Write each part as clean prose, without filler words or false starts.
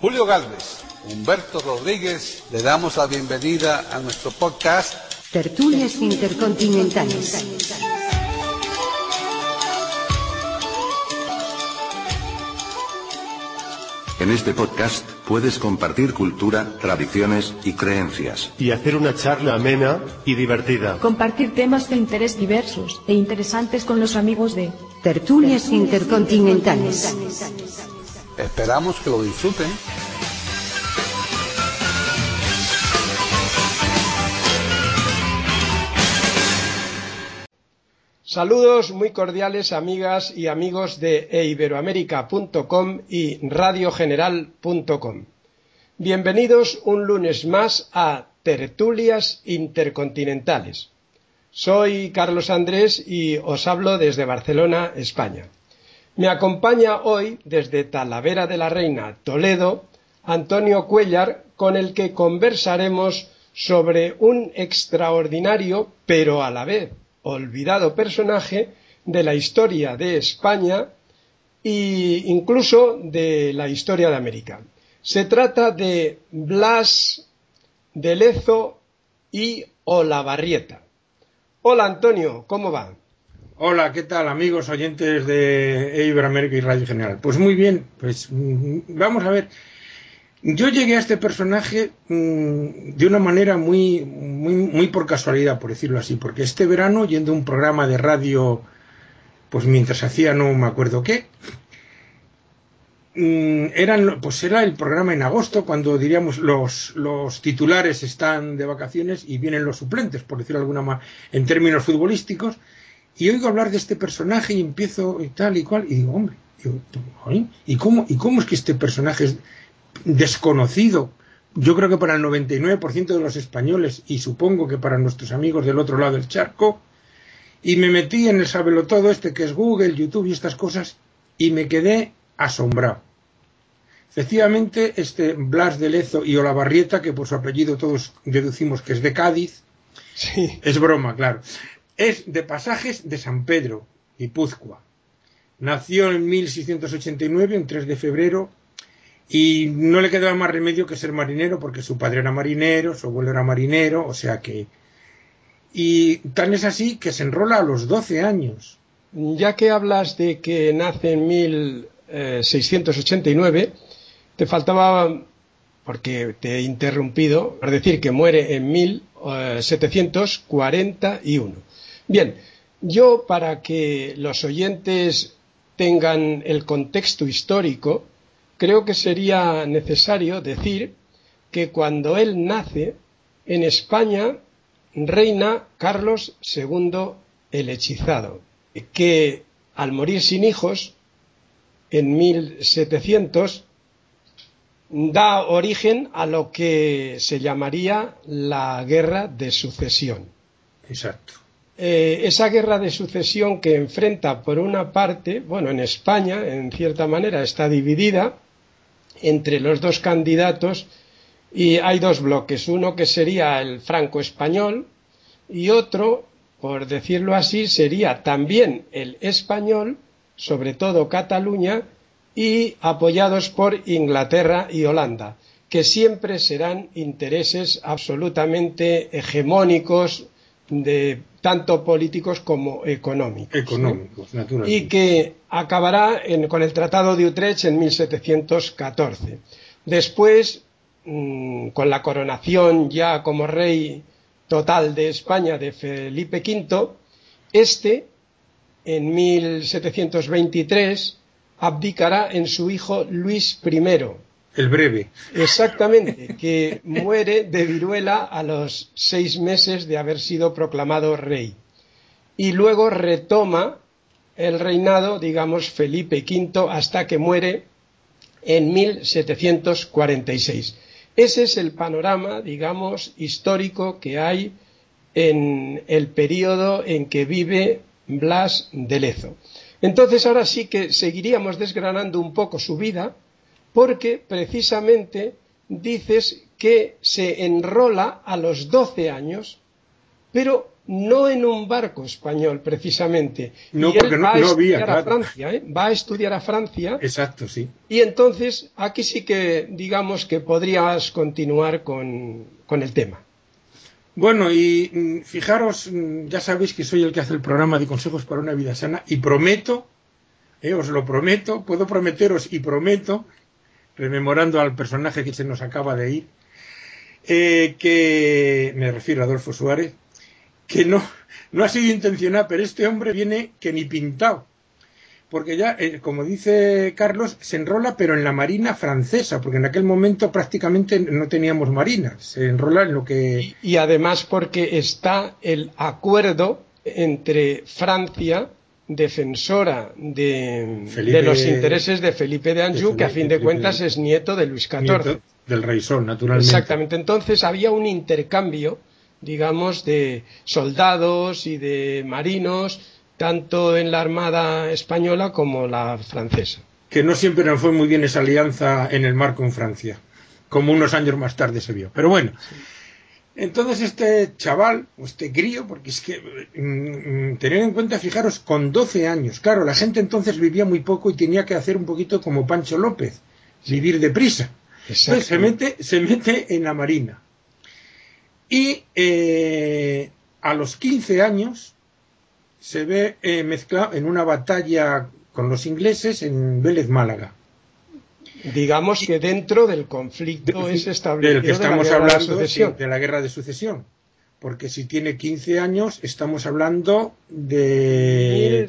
Julio Gálvez, Humberto Rodríguez, le damos la bienvenida a nuestro podcast Tertulias Intercontinentales. En este podcast puedes compartir cultura, tradiciones y creencias. Y hacer una charla amena y divertida. Compartir temas de interés diversos e interesantes con los amigos de Tertulias Intercontinentales. Esperamos que lo disfruten. Saludos muy cordiales, amigas y amigos de eiberoamerica.com y radiogeneral.com. Bienvenidos un lunes más a Tertulias Intercontinentales. Soy Carlos Andrés y os hablo desde Barcelona, España. Me acompaña hoy desde Talavera de la Reina, Toledo, Antonio Cuéllar, con el que conversaremos sobre un extraordinario, pero a la vez olvidado personaje de la historia de España e incluso de la historia de América. Se trata de Blas de Lezo y Olavarrieta. Hola Antonio, ¿cómo va? Hola, ¿qué tal amigos oyentes de Iberoamérica y Radio General? Pues muy bien, pues vamos a ver. Yo llegué a este personaje de una manera muy por casualidad, por decirlo así, porque este verano, yendo a un programa de radio, pues mientras hacía no me acuerdo qué, era el programa en agosto, cuando diríamos los titulares están de vacaciones y vienen los suplentes, por decirlo de alguna manera, en términos futbolísticos, y oigo hablar de este personaje y empiezo y tal y cual, y digo, hombre, ¿y cómo es que este personaje es desconocido? Yo creo que para el 99% de los españoles, y supongo que para nuestros amigos del otro lado del charco, y me metí en el sabelotodo este que es Google, YouTube y estas cosas, y me quedé asombrado. Efectivamente, este Blas de Lezo y Olavarrieta, que por su apellido todos deducimos que es de Cádiz, Sí. Es broma, claro, es de Pasajes de San Pedro, Guipúzcoa. Nació en 1689, un 3 de febrero, y no le quedaba más remedio que ser marinero, porque su padre era marinero, su abuelo era marinero, o sea que... Y tan es así que se enrola a los 12 años. Ya que hablas de que nace en 1689, te faltaba, porque te he interrumpido, por decir que muere en 1741. Bien, yo para que los oyentes tengan el contexto histórico, creo que sería necesario decir que cuando él nace, en España reina Carlos II el Hechizado, que al morir sin hijos, en 1700, da origen a lo que se llamaría la Guerra de Sucesión. Exacto. Esa guerra de sucesión que enfrenta por una parte, bueno, en España, en cierta manera, está dividida entre los dos candidatos y hay dos bloques, uno que sería el franco-español y otro, por decirlo así, sería también el español, sobre todo Cataluña, y apoyados por Inglaterra y Holanda, que siempre serán intereses absolutamente hegemónicos, tanto políticos como económicos. Económicos, naturalmente. Y que acabará con el Tratado de Utrecht en 1714. Después, con la coronación ya como rey total de España de Felipe V, en 1723, abdicará en su hijo Luis I. El breve. Exactamente, que muere de viruela a los 6 meses de haber sido proclamado rey. Y luego retoma el reinado, digamos, Felipe V, hasta que muere en 1746. Ese es el panorama, digamos, histórico que hay en el período en que vive Blas de Lezo. Entonces ahora sí que seguiríamos desgranando un poco su vida, porque precisamente dices que se enrola a los 12 años, pero no en un barco español precisamente. No, y porque él va no a había, estudiar claro. a Francia, va a estudiar a Francia. Exacto, sí. Y entonces aquí sí que digamos que podrías continuar con el tema. Bueno, y fijaros, ya sabéis que soy el que hace el programa de consejos para una vida sana y prometo, os lo prometo, puedo prometeros y prometo, rememorando al personaje que se nos acaba de ir, que me refiero a Adolfo Suárez, que no ha sido intencional, pero este hombre viene que ni pintado, porque ya, como dice Carlos, se enrola pero en la marina francesa, porque en aquel momento prácticamente no teníamos marina, se enrola en lo que... Y además porque está el acuerdo entre Francia, defensora de los intereses de Felipe de Anjou, que a fin de cuentas es nieto de Luis XIV. Nieto del rey Sol, naturalmente. Exactamente. Entonces había un intercambio, digamos, de soldados y de marinos, tanto en la Armada española como la francesa. Que no siempre nos fue muy bien esa alianza en el mar con Francia, como unos años más tarde se vio. Pero bueno, sí. Entonces este chaval, o este crío, porque es que tener en cuenta, fijaros, con 12 años, claro, la gente entonces vivía muy poco y tenía que hacer un poquito como Pancho López, vivir deprisa. Entonces se mete en la marina. Y a los 15 años se ve mezclado en una batalla con los ingleses en Vélez, Málaga. Digamos que dentro del conflicto es establecido del que estamos hablando, de la guerra de sucesión. Porque si tiene 15 años, estamos hablando de...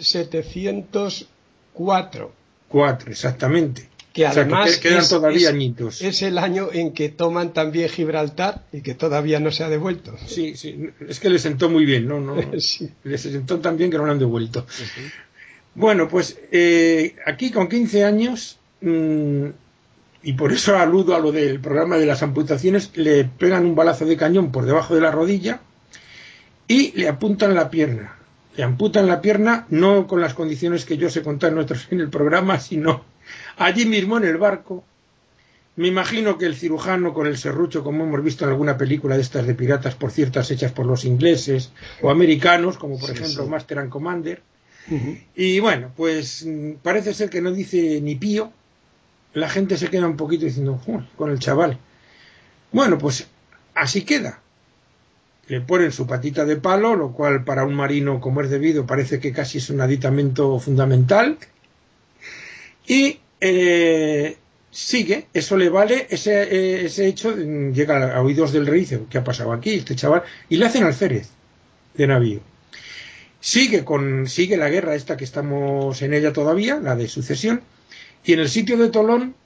1704. 4, exactamente. Que además, o sea, que quedan todavía añitos. Es el año en que toman también Gibraltar y que todavía no se ha devuelto. Sí, es que le sentó muy bien, ¿no? Sí. Le sentó tan bien que no lo han devuelto. Bueno, pues aquí con 15 años, y por eso aludo a lo del programa de las amputaciones, le pegan un balazo de cañón por debajo de la rodilla y le apuntan la pierna. Le amputan la pierna no con las condiciones que yo os he contado en el programa, sino allí mismo en el barco. Me imagino que el cirujano con el serrucho, como hemos visto en alguna película de estas de piratas, por ciertas hechas por los ingleses o americanos, como por ejemplo Master and Commander. Y bueno, pues parece ser que no dice ni pío. La gente se queda un poquito diciendo, con el chaval. Bueno, pues así queda. Le ponen su patita de palo, lo cual para un marino como es debido parece que casi es un aditamento fundamental. Y sigue, eso le vale, ese hecho llega a oídos del rey, dice, ¿qué ha pasado aquí? Este chaval, y le hacen alférez de navío. Sigue la guerra esta que estamos en ella todavía, la de sucesión, y en el sitio de Tolón,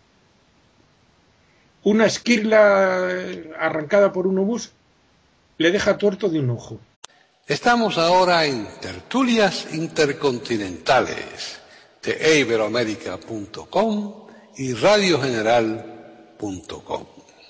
una esquirla arrancada por un obús le deja tuerto de un ojo. Estamos ahora en Tertulias Intercontinentales de iberoamerica.com y radiogeneral.com.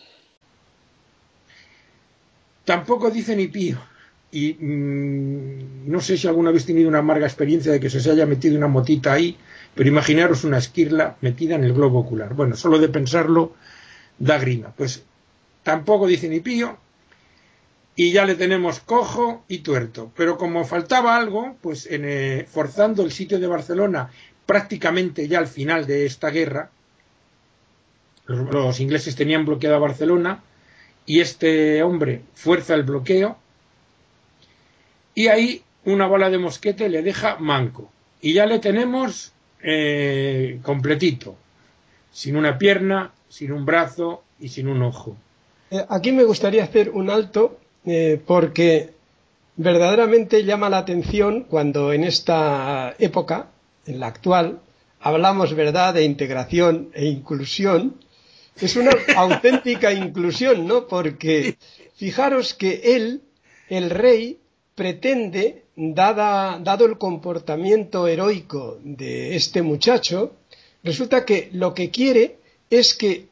Tampoco dice ni pío. Y no sé si alguna vez tenido una amarga experiencia de que se haya metido una motita ahí, pero imaginaros una esquirla metida en el globo ocular. Bueno, solo de pensarlo da grima. Pues tampoco dice ni pío y ya le tenemos cojo y tuerto. Pero como faltaba algo, pues forzando el sitio de Barcelona prácticamente ya al final de esta guerra, los ingleses tenían bloqueado a Barcelona y este hombre fuerza el bloqueo y ahí una bala de mosquete le deja manco y ya le tenemos completito, sin una pierna, sin un brazo y sin un ojo. Aquí me gustaría hacer un alto porque verdaderamente llama la atención cuando en esta época, en la actual, hablamos, ¿verdad?, de integración e inclusión. Es una auténtica inclusión, ¿no? Porque fijaros que él, el rey, pretende, dado el comportamiento heroico de este muchacho, resulta que lo que quiere es que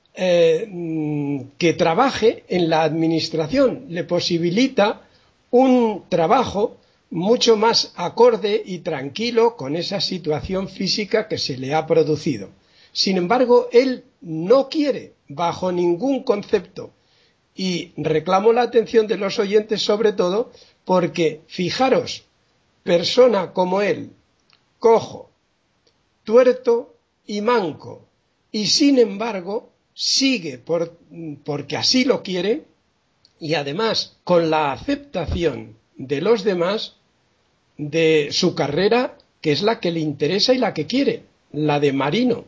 trabaje en la administración, le posibilita un trabajo mucho más acorde y tranquilo con esa situación física que se le ha producido. Sin embargo, él no quiere, bajo ningún concepto, y reclamo la atención de los oyentes sobre todo porque fijaros, persona como él, cojo, tuerto y manco, y sin embargo sigue porque así lo quiere, y además con la aceptación de los demás de su carrera, que es la que le interesa y la que quiere, la de marino,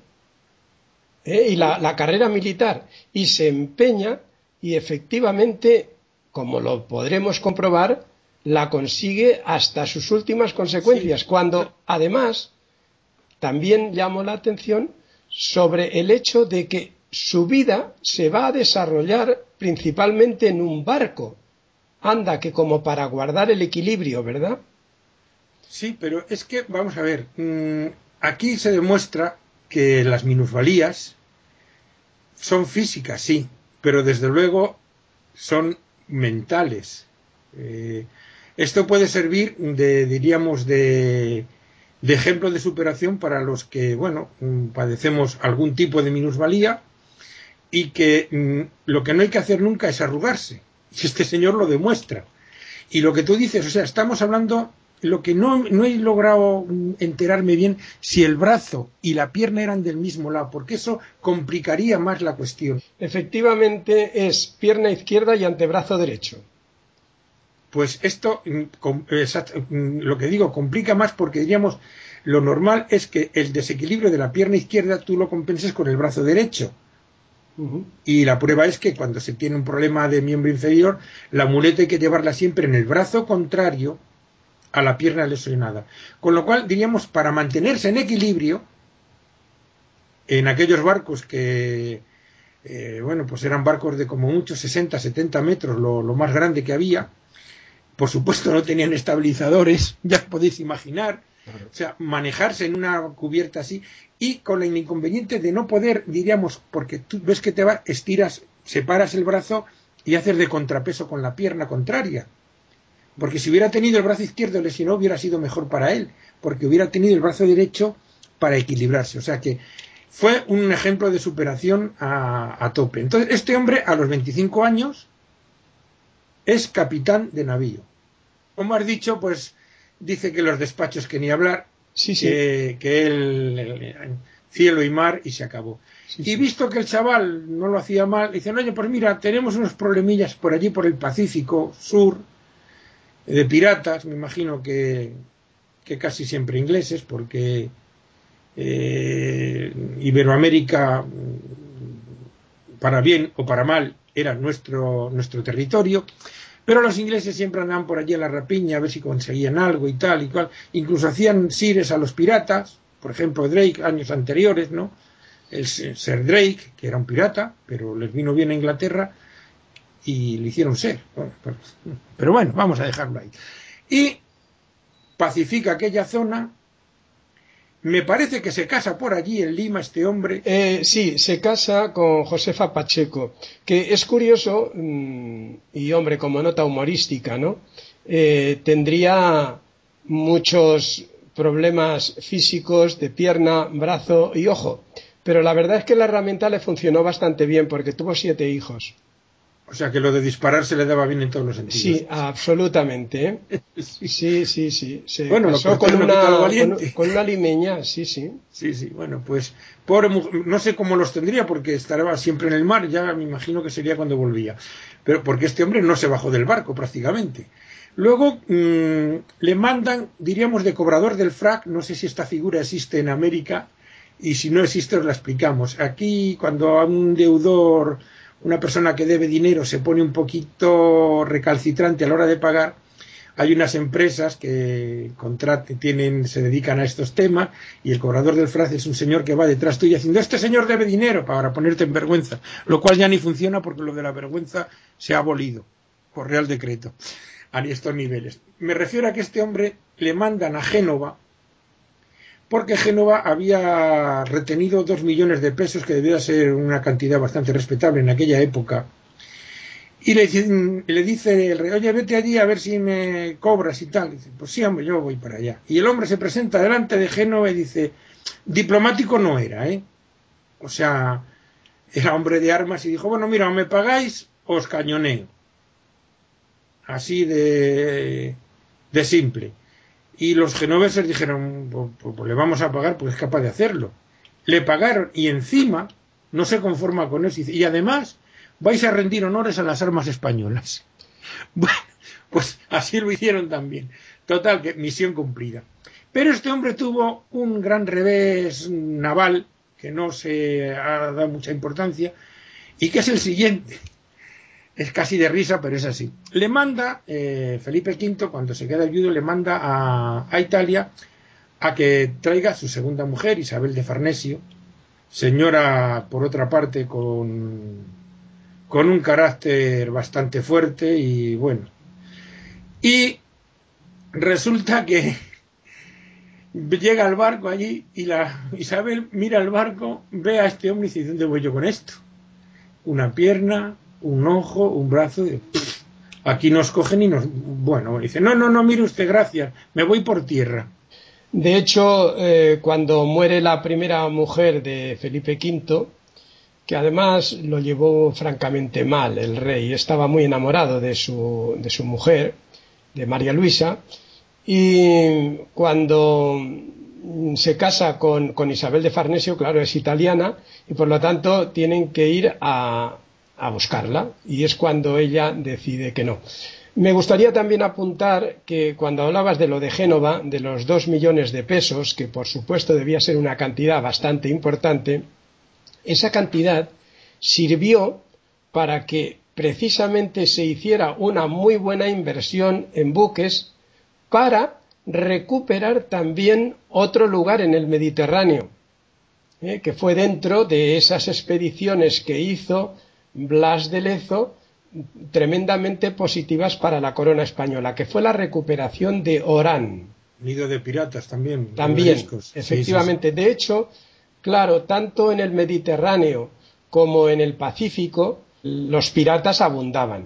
y la carrera militar, y se empeña y efectivamente, como lo podremos comprobar, la consigue hasta sus últimas consecuencias, sí. Cuando además también llamó la atención sobre el hecho de que su vida se va a desarrollar principalmente en un barco. Anda, que como para guardar el equilibrio, ¿verdad? Sí, pero es que, vamos a ver, aquí se demuestra que las minusvalías son físicas, sí, pero desde luego son mentales. Esto puede servir de ejemplo de superación para los que, bueno, padecemos algún tipo de minusvalía y que lo que no hay que hacer nunca es arrugarse. Y este señor lo demuestra. Y lo que tú dices, o sea, estamos hablando, lo que no he logrado enterarme bien, si el brazo y la pierna eran del mismo lado, porque eso complicaría más la cuestión. Efectivamente es pierna izquierda y antebrazo derecho. Pues esto, lo que digo, complica más porque diríamos, lo normal es que el desequilibrio de la pierna izquierda tú lo compenses con el brazo derecho. Uh-huh. Y la prueba es que cuando se tiene un problema de miembro inferior, la muleta hay que llevarla siempre en el brazo contrario a la pierna lesionada. Con lo cual, diríamos, para mantenerse en equilibrio, en aquellos barcos que, bueno, pues eran barcos de como mucho 60, 70 metros, lo más grande que había, por supuesto no tenían estabilizadores, ya podéis imaginar, o sea, manejarse en una cubierta así, y con el inconveniente de no poder, diríamos, porque tú ves que te va, estiras, separas el brazo y haces de contrapeso con la pierna contraria. Porque si hubiera tenido el brazo izquierdo lesionado hubiera sido mejor para él, porque hubiera tenido el brazo derecho para equilibrarse. O sea que fue un ejemplo de superación a tope. Entonces, este hombre a los 25 años es capitán de navío. Como has dicho, pues dice que los despachos que ni hablar, sí. Que él cielo y mar y se acabó. Sí, y visto que el chaval no lo hacía mal, dicen, oye, pues mira, tenemos unos problemillas por allí, por el Pacífico Sur, de piratas, me imagino que casi siempre ingleses, porque Iberoamérica, para bien o para mal, era nuestro territorio, pero los ingleses siempre andaban por allí a la rapiña a ver si conseguían algo y tal y cual, incluso hacían sires a los piratas, por ejemplo Drake años anteriores, ¿no? El Sir Drake, que era un pirata, pero les vino bien a Inglaterra y le hicieron ser. Pero bueno, vamos a dejarlo ahí. Y pacifica aquella zona. Me parece que se casa por allí en Lima este hombre. Sí, se casa con Josefa Pacheco, que es curioso, y hombre, como nota humorística, ¿no? Tendría muchos problemas físicos de pierna, brazo y ojo, pero la verdad es que la herramienta le funcionó bastante bien porque tuvo 7 hijos. O sea que lo de disparar se le daba bien en todos los sentidos. Sí, absolutamente. Sí. Se bueno, casó con una limeña, sí. Sí, bueno, pues pobre mujer, no sé cómo los tendría porque estaba siempre en el mar, ya me imagino que sería cuando volvía. Pero porque este hombre no se bajó del barco prácticamente. Luego le mandan, diríamos, de cobrador del frac, no sé si esta figura existe en América, y si no existe os la explicamos. Aquí, cuando a un deudor, una persona que debe dinero se pone un poquito recalcitrante a la hora de pagar, hay unas empresas que se dedican a estos temas y el cobrador del frac es un señor que va detrás tuyo diciendo este señor debe dinero para ponerte en vergüenza, lo cual ya ni funciona porque lo de la vergüenza se ha abolido por real decreto a estos niveles. Me refiero a que este hombre le mandan a Génova porque Génova había retenido 2 millones de pesos, que debía ser una cantidad bastante respetable en aquella época, y le dice el rey, oye, vete allí a ver si me cobras y tal. Y dice, pues sí, hombre, yo voy para allá. Y el hombre se presenta delante de Génova y dice, diplomático no era, o sea, era hombre de armas, y dijo, bueno, mira, o me pagáis o os cañoneo. así de simple. Y los genoveses dijeron, pues le vamos a pagar porque es capaz de hacerlo. Le pagaron y encima no se conforma con eso. Y además vais a rendir honores a las armas españolas. Bueno, pues así lo hicieron también. Total, que misión cumplida. Pero este hombre tuvo un gran revés naval que no se ha dado mucha importancia y que es el siguiente. Es casi de risa, pero es así. Le manda, Felipe V, cuando se queda viudo, le manda a Italia a que traiga a su segunda mujer, Isabel de Farnesio, señora, por otra parte, con un carácter bastante fuerte y bueno. Y resulta que llega al barco allí y la Isabel mira el barco, ve a este hombre y dice, ¿dónde voy yo con esto? Una pierna, un ojo, un brazo, aquí nos cogen y nos... Bueno, dice, no, mire usted, gracias, me voy por tierra. De hecho, cuando muere la primera mujer de Felipe V, que además lo llevó francamente mal el rey, estaba muy enamorado de su mujer, de María Luisa, y cuando se casa con Isabel de Farnesio, claro, es italiana, y por lo tanto tienen que ir a buscarla, y es cuando ella decide que no. Me gustaría también apuntar que cuando hablabas de lo de Génova, de los 2 millones de pesos, que por supuesto debía ser una cantidad bastante importante, esa cantidad sirvió para que precisamente se hiciera una muy buena inversión en buques para recuperar también otro lugar en el Mediterráneo, que fue dentro de esas expediciones que hizo Blas de Lezo, tremendamente positivas para la corona española, que fue la recuperación de Orán. Nido de piratas también. También, efectivamente. Sí. De hecho, claro, tanto en el Mediterráneo como en el Pacífico, los piratas abundaban.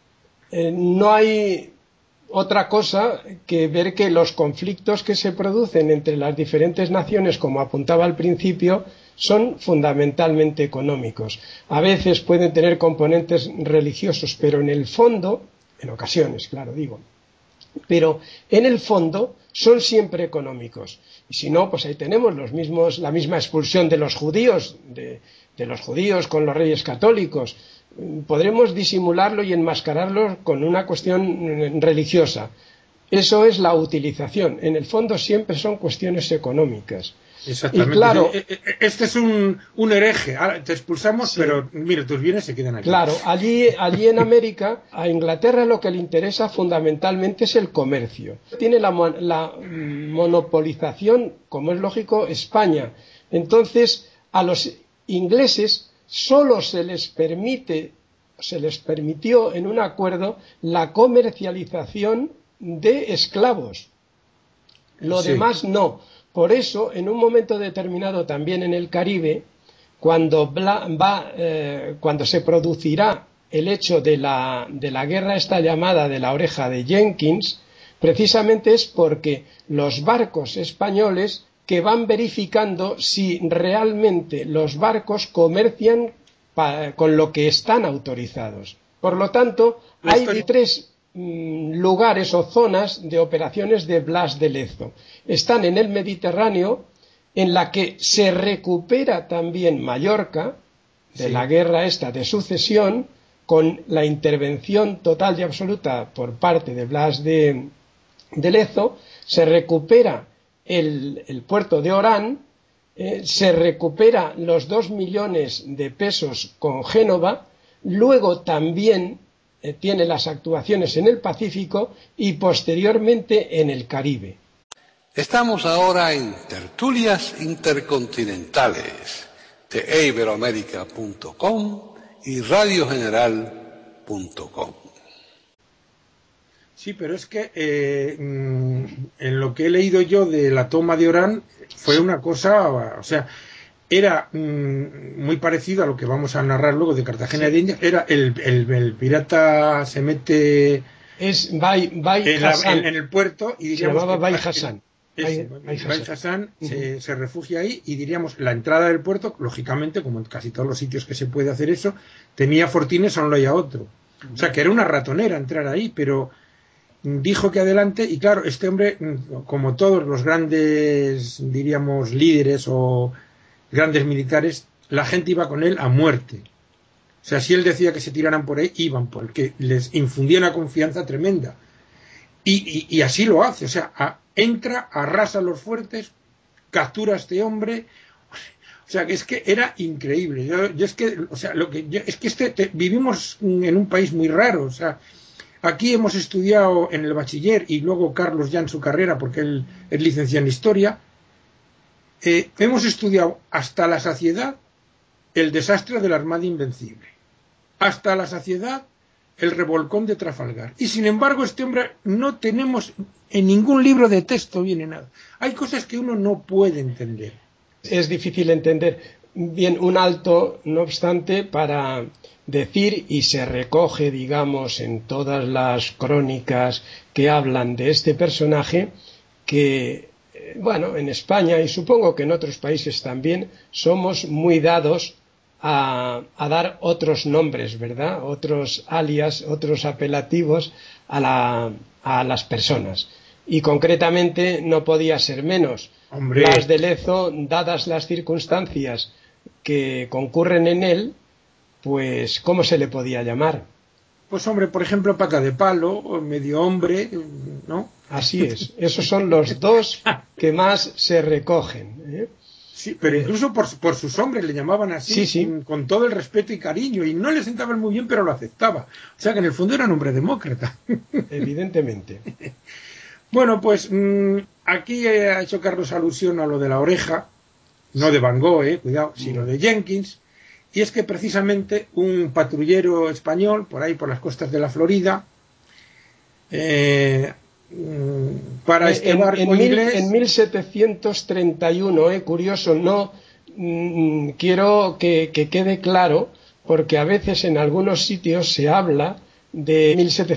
No hay otra cosa que ver que los conflictos que se producen entre las diferentes naciones, como apuntaba al principio, son fundamentalmente económicos. A veces pueden tener componentes religiosos, pero en el fondo, en ocasiones, claro, digo, pero en el fondo son siempre económicos. Y si no, pues ahí tenemos la misma expulsión de los judíos, de los judíos con los reyes católicos. Podremos disimularlo y enmascararlo con una cuestión religiosa. Eso es la utilización. En el fondo siempre son cuestiones económicas. Exactamente. Y claro, este es un hereje. Ahora te expulsamos, sí, pero mira, tus bienes se quedan aquí. Claro, allí en América, a Inglaterra lo que le interesa fundamentalmente es el comercio. Tiene la monopolización, como es lógico, España. Entonces, a los ingleses solo se les permitió en un acuerdo la comercialización de esclavos. Lo demás no. Por eso, en un momento determinado también en el Caribe, cuando se producirá el hecho de la guerra esta llamada de la oreja de Jenkins, precisamente es porque los barcos españoles que van verificando si realmente los barcos comercian con lo que están autorizados. Por lo tanto, hay 3 lugares o zonas de operaciones de Blas de Lezo. Están en el Mediterráneo, en la que se recupera también Mallorca, de la guerra esta de sucesión, con la intervención total y absoluta por parte de Blas de Lezo, se recupera el puerto de Orán, se recupera los 2 millones de pesos con Génova, luego también tiene las actuaciones en el Pacífico y posteriormente en el Caribe. Estamos ahora en Tertulias Intercontinentales de iberoamerica.com y radiogeneral.com. Sí, pero es que en lo que he leído yo de la toma de Orán fue una cosa, o sea, era muy parecido a lo que vamos a narrar luego de Cartagena de Indias. Era el pirata se mete en el puerto y diríamos se llamaba Bai Hassan. Bai Hassan se refugia ahí y diríamos la entrada del puerto, lógicamente, como en casi todos los sitios que se puede hacer eso, tenía fortines a un lado y a otro. O sea, que era una ratonera entrar ahí, pero dijo que adelante, y claro, este hombre, como todos los grandes, diríamos, líderes o grandes militares, la gente iba con él a muerte. O sea, si él decía que se tiraran por ahí, iban, porque les infundía una confianza tremenda. Y así lo hace, o sea, entra, arrasa a los fuertes, captura a este hombre. O sea, que es que era increíble. Yo es que, o sea, vivimos en un país muy raro. O sea, aquí hemos estudiado en el bachiller, y luego Carlos ya en su carrera, porque él es licenciado en Historia, hemos estudiado hasta la saciedad el desastre de la Armada Invencible, hasta la saciedad el revolcón de Trafalgar. Y sin embargo, este hombre no tenemos en ningún libro de texto viene nada. Hay cosas que uno no puede entender. Es difícil entender. Bien, un alto, no obstante, para decir, y se recoge, digamos, en todas las crónicas que hablan de este personaje, que, bueno, en España, y supongo que en otros países también, somos muy dados a dar otros nombres, ¿verdad? Otros alias, otros apelativos a las personas. Y concretamente no podía ser menos. Hombre. Blas de Lezo, dadas las circunstancias que concurren en él, pues ¿cómo se le podía llamar? Pues hombre, por ejemplo, pata de palo, o medio hombre, ¿no? Así es, esos son los dos que más se recogen, ¿eh? Sí, pero incluso por sus hombres le llamaban así, sí. Con todo el respeto y cariño, y no le sentaban muy bien, pero lo aceptaba. O sea que en el fondo era un hombre demócrata. Evidentemente. Bueno, pues aquí ha hecho Carlos alusión a lo de la oreja, no de Van Gogh, cuidado, sino de Jenkins, y es que precisamente un patrullero español, por ahí por las costas de la Florida, para este barco inglés... En 1731, curioso, no quiero que quede claro, porque a veces en algunos sitios se habla de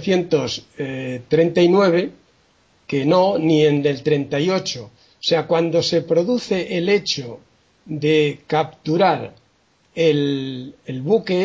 1739, que no, ni en del 38. O sea, cuando se produce el hecho de capturar el buque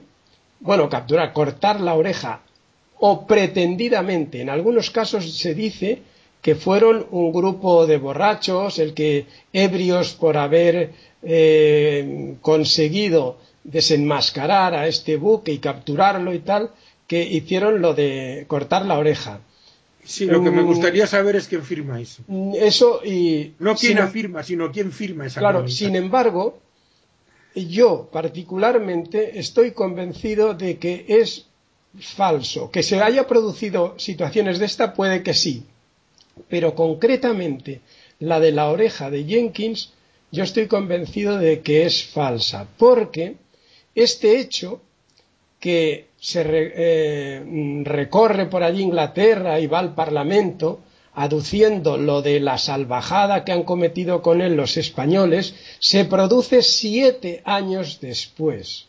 cortar la oreja, o pretendidamente, en algunos casos se dice que fueron un grupo de borrachos, ebrios por haber conseguido desenmascarar a este buque y capturarlo y tal, que hicieron lo de cortar la oreja. Sí, lo que me gustaría saber es quién firma eso. Eso y... No quién afirma, sino quién firma esa Claro, crónica. sin embargo, yo particularmente estoy convencido de que es falso. Que se haya producido situaciones de esta puede que sí, pero concretamente la de la oreja de Jenkins, yo estoy convencido de que es falsa, porque este hecho que se recorre por allí Inglaterra y va al Parlamento aduciendo lo de la salvajada que han cometido con él los españoles, se produce 7 años después,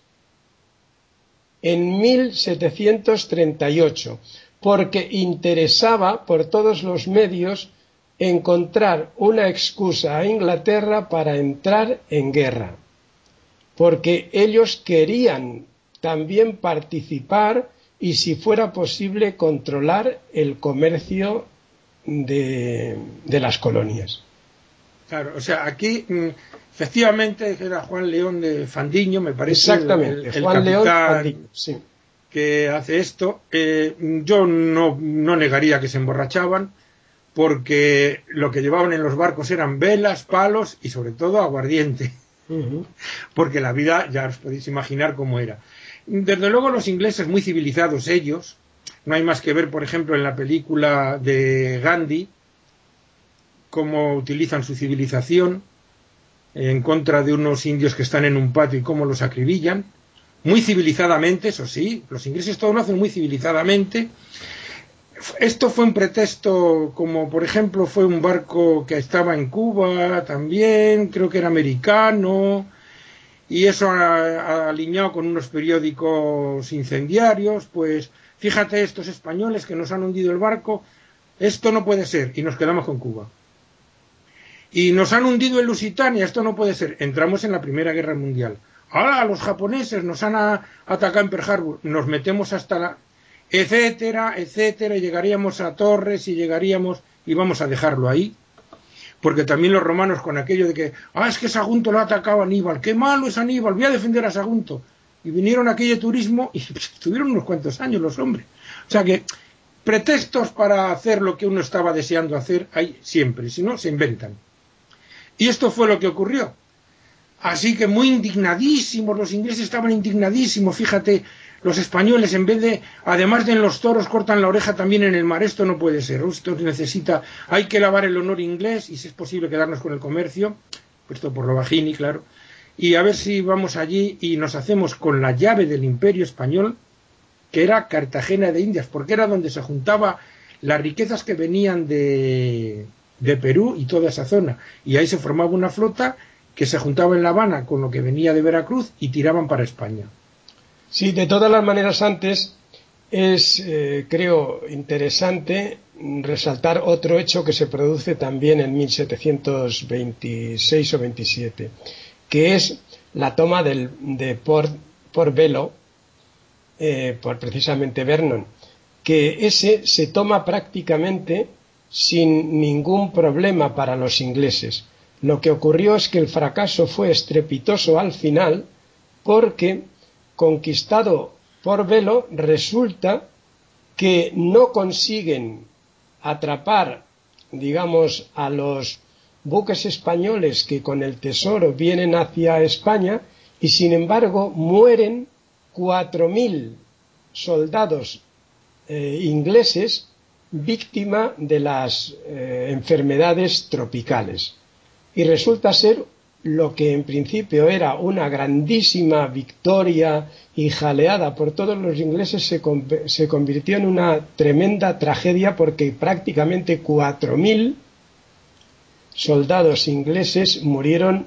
en 1738, porque interesaba por todos los medios encontrar una excusa a Inglaterra para entrar en guerra, porque ellos querían también participar y, si fuera posible, controlar el comercio de las colonias. Claro, o sea, aquí efectivamente era Juan León de Fandiño, me parece. Exactamente, el Juan León capitán Fandiño, sí, que hace esto. Yo no negaría que se emborrachaban, porque lo que llevaban en los barcos eran velas, palos y sobre todo aguardiente. Porque la vida ya os podéis imaginar cómo era. Desde luego los ingleses, muy civilizados ellos, no hay más que ver, por ejemplo, en la película de Gandhi, cómo utilizan su civilización en contra de unos indios que están en un patio y cómo los acribillan, muy civilizadamente, eso sí, los ingleses todo lo hacen muy civilizadamente. Esto fue un pretexto, como por ejemplo fue un barco que estaba en Cuba también, creo que era americano, y eso alineado con unos periódicos incendiarios. Pues fíjate, estos españoles que nos han hundido el barco, esto no puede ser, y nos quedamos con Cuba. Y nos han hundido el Lusitania, esto no puede ser, entramos en la Primera Guerra Mundial. ahora los japoneses nos han atacado en Pearl Harbor, nos metemos hasta la... etcétera, etcétera, y llegaríamos a Torres y vamos a dejarlo ahí. Porque también los romanos con aquello de que, es que Sagunto lo ha atacado a Aníbal, qué malo es Aníbal, voy a defender a Sagunto. Y vinieron a aquel turismo y estuvieron unos cuantos años los hombres. O sea que pretextos para hacer lo que uno estaba deseando hacer hay siempre, si no, se inventan. Y esto fue lo que ocurrió. Así que muy indignadísimos, los ingleses estaban indignadísimos, fíjate, los españoles en vez de, además de en los toros, cortan la oreja también en el mar. Esto no puede ser, esto necesita, hay que lavar el honor inglés y si es posible quedarnos con el comercio, puesto por lo bajini, claro, y a ver si vamos allí y nos hacemos con la llave del Imperio Español, que era Cartagena de Indias, porque era donde se juntaba las riquezas que venían de Perú y toda esa zona, y ahí se formaba una flota que se juntaba en La Habana con lo que venía de Veracruz y tiraban para España. Sí, de todas las maneras antes es, creo, interesante resaltar otro hecho que se produce también en 1726 o 27, que es la toma de Port Velo por precisamente Vernon, que ese se toma prácticamente sin ningún problema para los ingleses. Lo que ocurrió es que el fracaso fue estrepitoso al final porque conquistado por Velo, resulta que no consiguen atrapar, digamos, a los buques españoles que con el tesoro vienen hacia España y sin embargo mueren 4.000 soldados ingleses víctima de las enfermedades tropicales. Y resulta ser lo que en principio era una grandísima victoria y jaleada por todos los ingleses se convirtió en una tremenda tragedia porque prácticamente 4.000 soldados ingleses murieron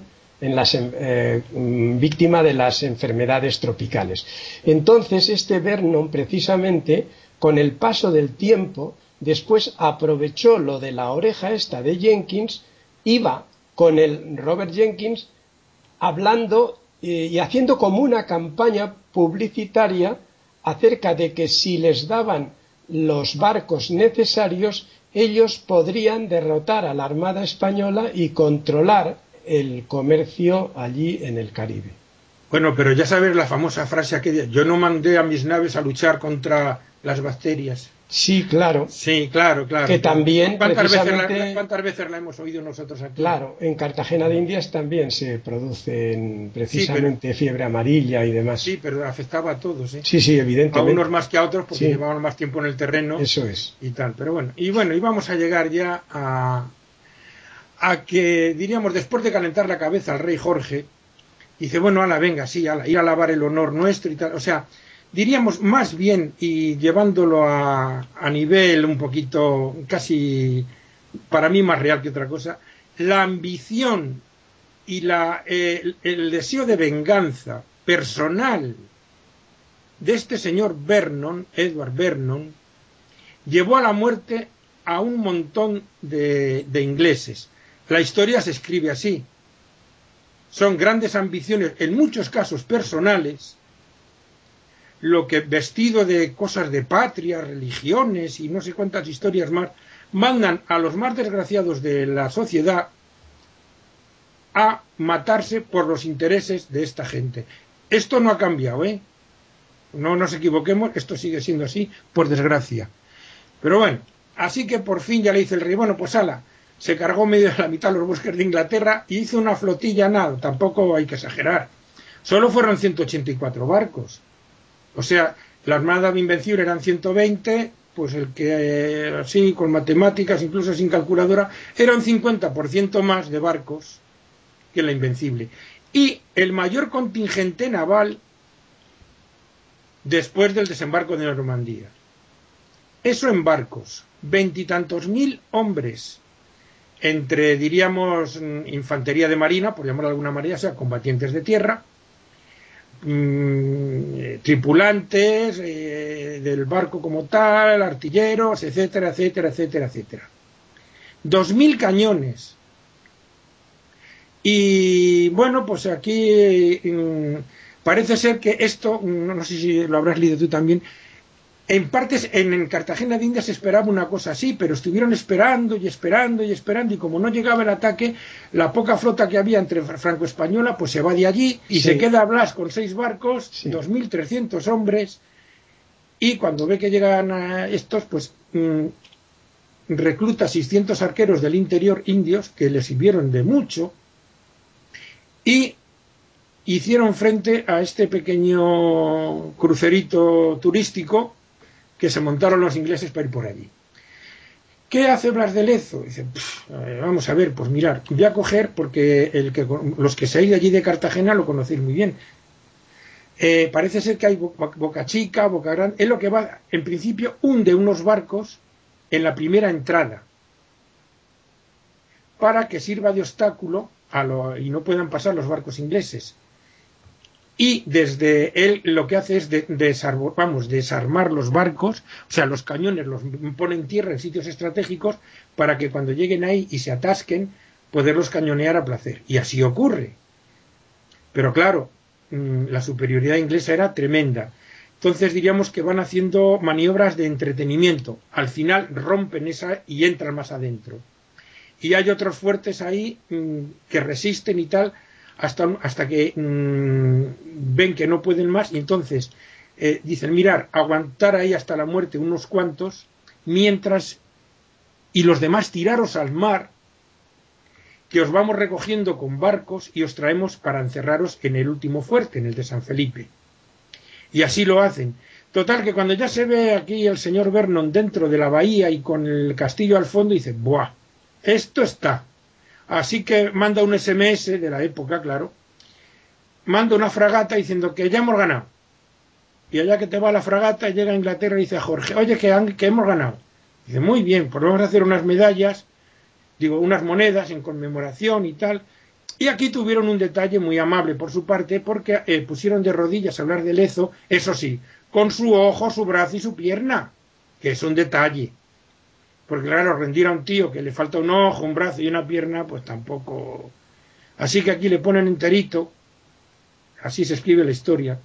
víctima de las enfermedades tropicales. Entonces Vernon precisamente con el paso del tiempo después aprovechó lo de la oreja esta de Jenkins, iba con el Robert Jenkins hablando y haciendo como una campaña publicitaria acerca de que si les daban los barcos necesarios ellos podrían derrotar a la Armada Española y controlar el comercio allí en el Caribe. Bueno, pero ya sabes la famosa frase aquella, yo no mandé a mis naves a luchar contra las bacterias. Sí, claro. Sí, claro. Que también, ¿Cuántas veces la hemos oído nosotros aquí? Claro, en Cartagena de Indias también se producen precisamente fiebre amarilla y demás. Sí, pero afectaba a todos, ¿eh? Sí, evidentemente. A unos más que a otros porque llevaban más tiempo en el terreno. Eso es. Y tal, pero bueno. Y vamos a llegar ya a que, diríamos, después de calentar la cabeza al rey Jorge, dice, bueno, ala, venga, sí, ala, ir a lavar el honor nuestro y tal, o sea, diríamos más bien, y llevándolo a nivel un poquito, casi, para mí más real que otra cosa, la ambición y el deseo de venganza personal de este señor Vernon, Edward Vernon, llevó a la muerte a un montón de ingleses. La historia se escribe así. Son grandes ambiciones, en muchos casos personales, lo que vestido de cosas de patria, religiones y no sé cuántas historias más, mandan a los más desgraciados de la sociedad a matarse por los intereses de esta gente. Esto no ha cambiado, ¿eh? No nos equivoquemos, esto sigue siendo así, por desgracia. Pero bueno, así que por fin ya le dice el rey, bueno, pues ala, se cargó medio de la mitad los bosques de Inglaterra y hizo una flotilla, nada, tampoco hay que exagerar. Solo fueron 184 barcos. O sea, la Armada de Invencible eran 120, pues el que, así, con matemáticas, incluso sin calculadora, era un 50% más de barcos que la Invencible. Y el mayor contingente naval después del desembarco de Normandía. Eso en barcos, 20 y tantos mil hombres, entre, diríamos, infantería de marina, por llamarlo de alguna manera, o sea, combatientes de tierra, tripulantes del barco como tal, artilleros, etcétera, etcétera, etcétera, etcétera. 2.000 cañones Y bueno, pues aquí parece ser que esto, no sé si lo habrás leído tú también, en partes en Cartagena de Indias se esperaba una cosa así, pero estuvieron esperando y esperando y esperando, y como no llegaba el ataque, la poca flota que había entre franco-española pues se va de allí y se queda Blas con 6 barcos, 2.300 hombres, y cuando ve que llegan a estos, pues recluta 600 arqueros del interior indios que le sirvieron de mucho y hicieron frente a este pequeño crucerito turístico que se montaron los ingleses para ir por allí. ¿Qué hace Blas de Lezo? Dice, vamos a ver, pues mirar, voy a coger, porque los que seáis de allí de Cartagena lo conocéis muy bien. Parece ser que hay Boca Chica, Boca Grande, es lo que va, en principio, hunde unos barcos en la primera entrada para que sirva de obstáculo y no puedan pasar los barcos ingleses. Y desde él lo que hace es desarmar los barcos, o sea, los cañones los pone en tierra en sitios estratégicos para que cuando lleguen ahí y se atasquen, poderlos cañonear a placer. Y así ocurre. Pero claro, la superioridad inglesa era tremenda. Entonces diríamos que van haciendo maniobras de entretenimiento. Al final rompen esa y entran más adentro. Y hay otros fuertes ahí que resisten y tal, hasta que ven que no pueden más, y entonces dicen, mirar, aguantar ahí hasta la muerte unos cuantos, mientras, y los demás tiraros al mar, que os vamos recogiendo con barcos y os traemos para encerraros en el último fuerte, en el de San Felipe. Y así lo hacen. Total, que cuando ya se ve aquí el señor Vernon dentro de la bahía y con el castillo al fondo, dice, ¡buah! Esto está. Así que manda un SMS de la época, claro, manda una fragata diciendo que ya hemos ganado. Y allá que te va la fragata, llega a Inglaterra y dice a Jorge, oye, que hemos ganado. Dice, muy bien, pues vamos a hacer unas medallas, unas monedas en conmemoración y tal. Y aquí tuvieron un detalle muy amable por su parte, porque pusieron de rodillas a hablar de Lezo, eso sí, con su ojo, su brazo y su pierna, que es un detalle. Porque claro, rendir a un tío que le falta un ojo, un brazo y una pierna, pues tampoco. Así que aquí le ponen enterito, así se escribe la historia.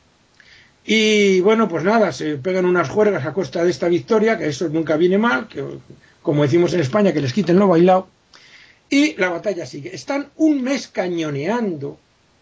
Y bueno, pues nada, se pegan unas juergas a costa de esta victoria, que eso nunca viene mal, que como decimos en España, que les quiten lo bailado. Y la batalla sigue. Están un mes cañoneando,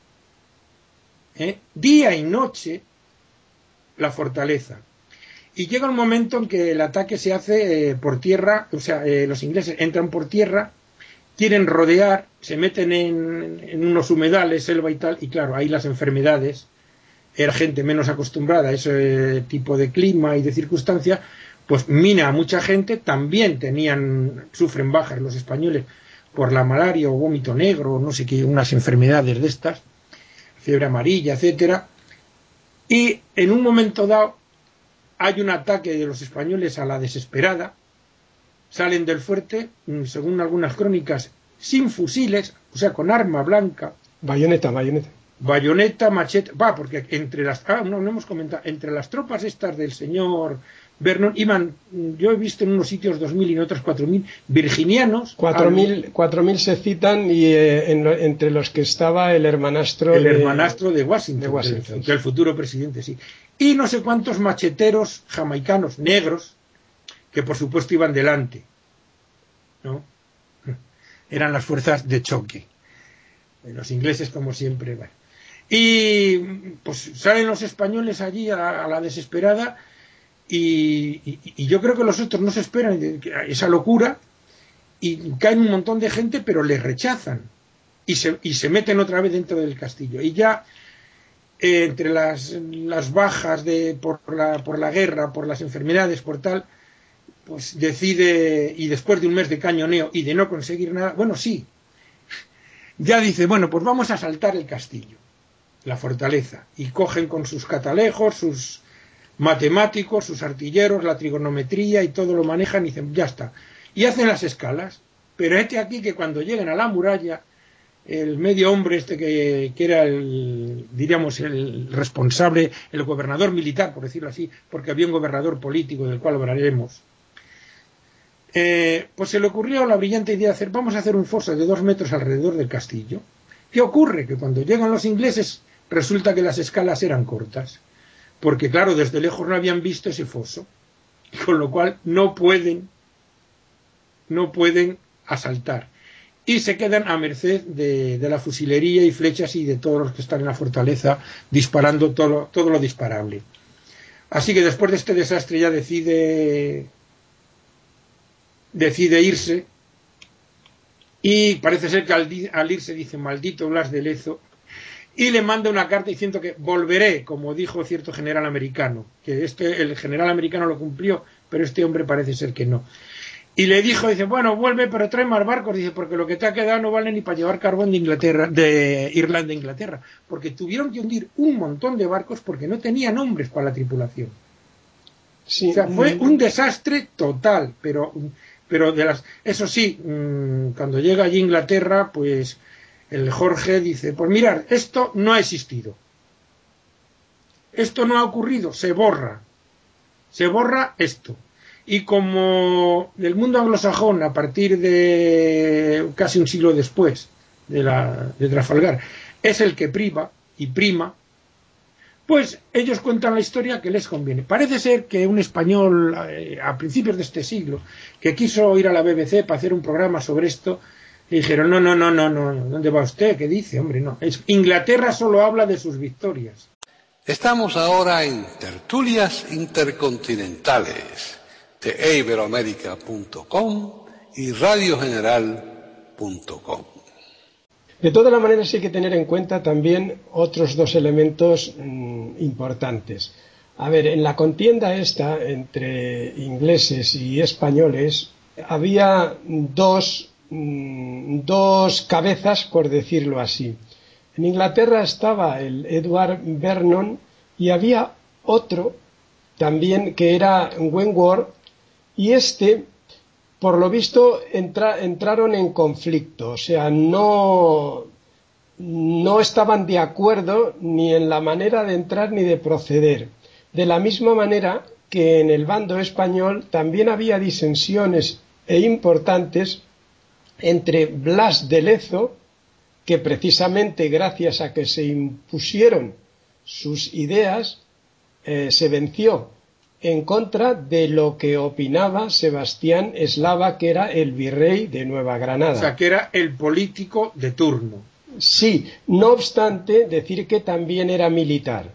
día y noche, la fortaleza. Y llega un momento en que el ataque se hace por tierra, o sea, los ingleses entran por tierra, quieren rodear, se meten en unos humedales, selva y tal, y claro, ahí las enfermedades, era gente menos acostumbrada a ese tipo de clima y de circunstancias, pues mina a mucha gente, también sufren bajas los españoles por la malaria o vómito negro, no sé qué, unas enfermedades de estas, fiebre amarilla, etcétera, y en un momento dado, hay un ataque de los españoles a la desesperada, salen del fuerte, según algunas crónicas, sin fusiles, o sea, con arma blanca. Bayoneta, machete, porque entre las, no hemos comentado, entre las tropas estas del señor Vernon iban, yo he visto en unos sitios 2.000 y en otros 4.000 virginianos. 4.000 se citan y entre los que estaba el hermanastro de Washington. Del futuro presidente, sí. Y no sé cuántos macheteros jamaicanos negros que por supuesto iban delante, ¿no? Eran las fuerzas de choque. Los ingleses como siempre. Bueno. Y pues salen los españoles allí a la desesperada y yo creo que los otros no se esperan esa locura y caen un montón de gente, pero les rechazan y se meten otra vez dentro del castillo. Y ya entre las bajas por la guerra, por las enfermedades, por tal, pues decide, y después de un mes de cañoneo y de no conseguir nada, bueno, sí, ya dice, bueno, pues vamos a asaltar el castillo, la fortaleza, y cogen con sus catalejos, sus matemáticos, sus artilleros, la trigonometría y todo lo manejan y dicen, ya está, y hacen las escalas, pero aquí que cuando lleguen a la muralla, el medio hombre que era el responsable, el gobernador militar, por decirlo así, porque había un gobernador político del cual hablaremos, pues se le ocurrió la brillante idea de vamos a hacer un foso de 2 metros alrededor del castillo. ¿Qué ocurre? Que cuando llegan los ingleses resulta que las escalas eran cortas, porque claro, desde lejos no habían visto ese foso, con lo cual no pueden asaltar, y se quedan a merced de la fusilería y flechas y de todos los que están en la fortaleza disparando todo lo disparable. Así que después de este desastre ya decide irse, y parece ser que al irse dice maldito Blas de Lezo, y le manda una carta diciendo que volveré, como dijo cierto general americano, que el general americano lo cumplió, pero este hombre parece ser que no. Y le dijo, dice, bueno, vuelve, pero trae más barcos, dice, porque lo que te ha quedado no vale ni para llevar carbón de Irlanda a Inglaterra, porque tuvieron que hundir un montón de barcos porque no tenían hombres para la tripulación. Sí, o sea, fue un desastre total, pero eso sí, cuando llega allí a Inglaterra, pues el Jorge dice, pues mirad, esto no ha existido, esto no ha ocurrido, se borra esto. Y como el mundo anglosajón, a partir de casi un siglo después de Trafalgar, es el que prima, pues ellos cuentan la historia que les conviene. Parece ser que un español a principios de este siglo, que quiso ir a la BBC para hacer un programa sobre esto, le dijeron, no, ¿dónde va usted? ¿Qué dice? Hombre, no. Inglaterra solo habla de sus victorias. Estamos ahora en Tertulias Intercontinentales de iberoamerica.com y radiogeneral.com. De todas las maneras hay que tener en cuenta también otros 2 elementos importantes. A ver, en la contienda esta entre ingleses y españoles había dos cabezas, por decirlo así. En Inglaterra estaba el Edward Vernon y había otro también que era Wentworth, y por lo visto entraron en conflicto, o sea, no estaban de acuerdo ni en la manera de entrar ni de proceder. De la misma manera que en el bando español también había disensiones importantes entre Blas de Lezo, que precisamente gracias a que se impusieron sus ideas, se venció en contra de lo que opinaba Sebastián Eslava, que era el virrey de Nueva Granada. O sea, que era el político de turno. Sí, no obstante, decir que también era militar.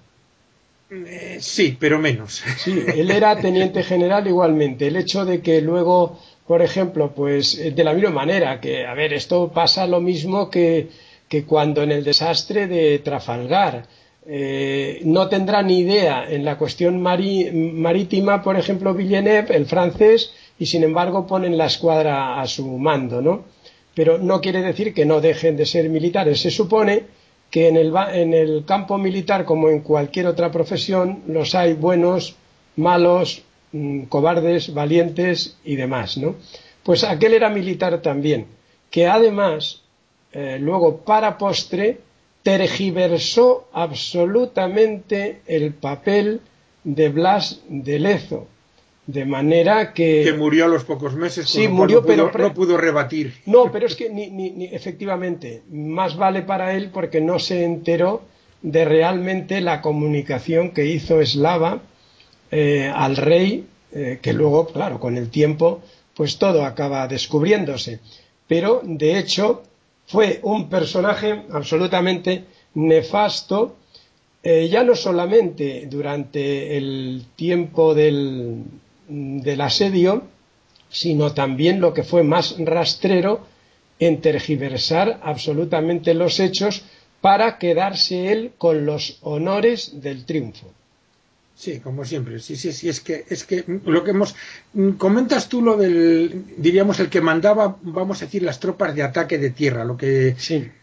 Sí, pero menos. Sí, él era teniente general igualmente. El hecho de que luego, por ejemplo, pues de la misma manera, que, a ver, esto pasa lo mismo que cuando en el desastre de Trafalgar, no tendrá ni idea en la cuestión marítima, por ejemplo, Villeneuve, el francés, y sin embargo ponen la escuadra a su mando, ¿no? Pero no quiere decir que no dejen de ser militares. Se supone que en el campo militar, como en cualquier otra profesión, los hay buenos, malos, cobardes, valientes y demás, ¿no? Pues aquel era militar también, que además, luego para postre, tergiversó absolutamente el papel de Blas de Lezo, de manera que murió a los pocos meses, sí, murió, pero no pudo rebatir. No, pero es que efectivamente, más vale para él porque no se enteró de realmente la comunicación que hizo Eslava al rey, que luego, claro, con el tiempo, pues todo acaba descubriéndose. Pero, de hecho, fue un personaje absolutamente nefasto, ya no solamente durante el tiempo del asedio, sino también lo que fue más rastrero en tergiversar absolutamente los hechos para quedarse él con los honores del triunfo. Sí, como siempre, sí, es que lo que comentas tú lo diríamos, el que mandaba, vamos a decir, las tropas de ataque de tierra, lo que